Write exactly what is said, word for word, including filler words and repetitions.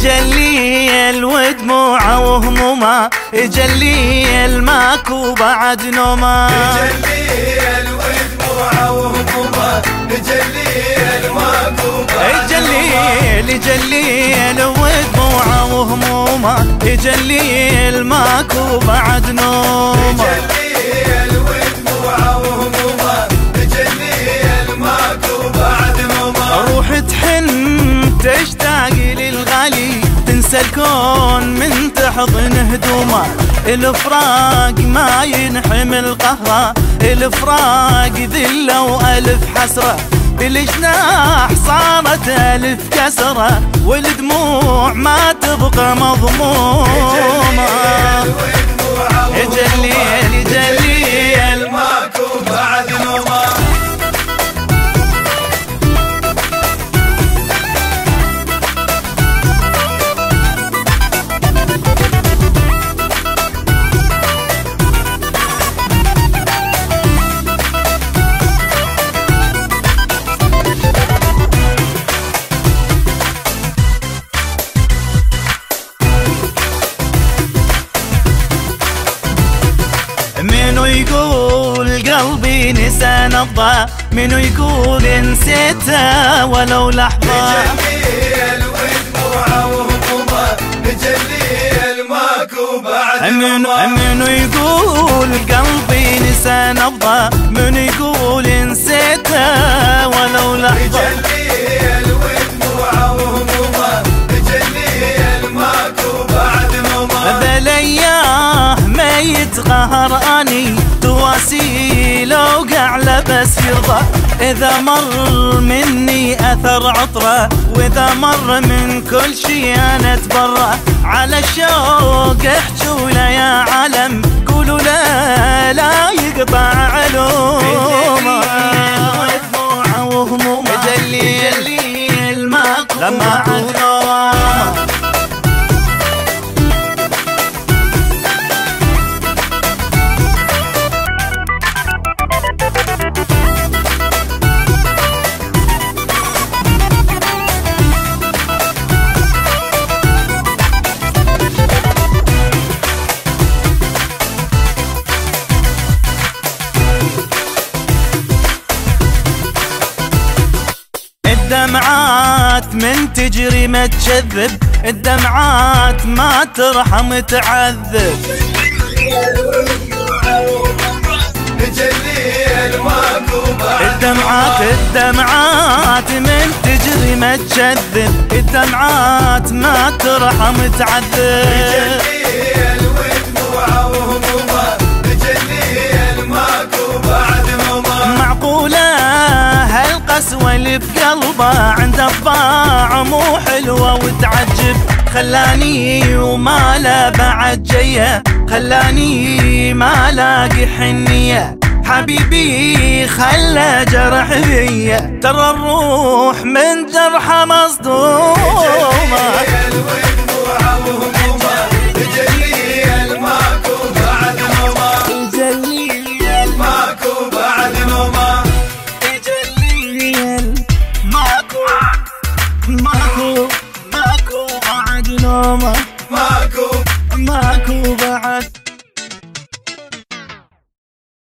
يجلي ودموعه وهمومه، يجلي ماكو بعد نومه، يجلي ودموعه وهمومه، يجلي ماكو بعد يجلي يجلي ودموعه وهمومه، يجلي ماكو بعد نومه، يجلي ودموعه وهمومه، يجلي ماكو بعد نومه. روح تحن تشتاق للغالي، تنسى الكون من تحضن هدومه، الفراق ما ينحمل قهره، الفراق ذله والف حسره، بالجناح صارت الف كسره، والدموع ما تبقى مضمومه، يجلي يجلي ماكو بعد نومه. منو يقول قلبي نسى نبضه، منو يقول نسيته ولو لحظة، يجلي ودموعه وهمومه، يجلي ماكو بعد نومه. منو يقول قلبي نسى نبضه، منو يقول نسيته ولو لحظة، يجلي ودموعه وهمومه، يجلي ماكو بعد نومه. بلياه ما يتقهر اني تواسي لو قعله بس يرضى، اذا مر مني اثر عطره، واذا مر من كل شي انا اتبرى، على الشوق احجوا له يا علم، قولوا له لا يقطع علومه، ودموعه وهمومه، يجلي الماكو بعد نومه. الدمعات من تجري ما تشذب، الدمعات ما ترحم تعذب، الدمعات الدمعات من تجري ما تشذب، الدمعات ما ترحم تعذب، معقولة هالقسوة اللي بقلبه عند الضاع مو حلوة وتعجب، خلاني وما لا بعد جيه، خلاني ما لاقي حنية، حبيبي خلى جرح بيا، ترى الروح من جرحه مصدومة.